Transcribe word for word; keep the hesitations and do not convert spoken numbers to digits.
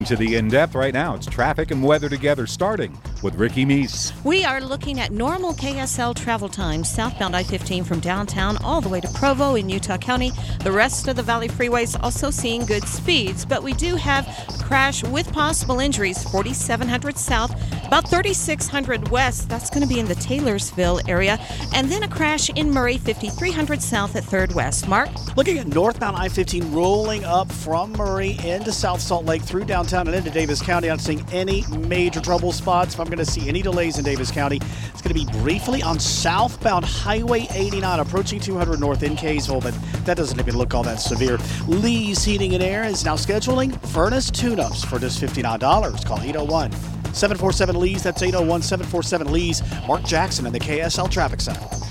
To the in-depth right now, it's traffic and weather together, starting with Ricky Meese. We are looking at normal K S L travel times southbound I fifteen from downtown all the way to Provo in Utah County. The rest of the Valley freeways also seeing good speeds, but we do have a crash with possible injuries, forty-seven hundred south, about thirty-six hundred west. That's going to be in the Taylorsville area, and then a crash in Murray, fifty-three hundred south at third West. Mark? Looking at northbound I fifteen rolling up from Murray into South Salt Lake through downtown and into Davis County. I'm not seeing any major trouble spots. If I'm going to see any delays in Davis County, it's going to be briefly on southbound Highway eighty-nine approaching two hundred north in Kaysville, but that doesn't even look all that severe. Lee's Heating and Air is now scheduling furnace tune-ups for just fifty-nine dollars. Call eight oh one, seven four seven, Lee's. That's eight oh one, seven four seven, Lee's. Mark Jackson in the K S L Traffic Center.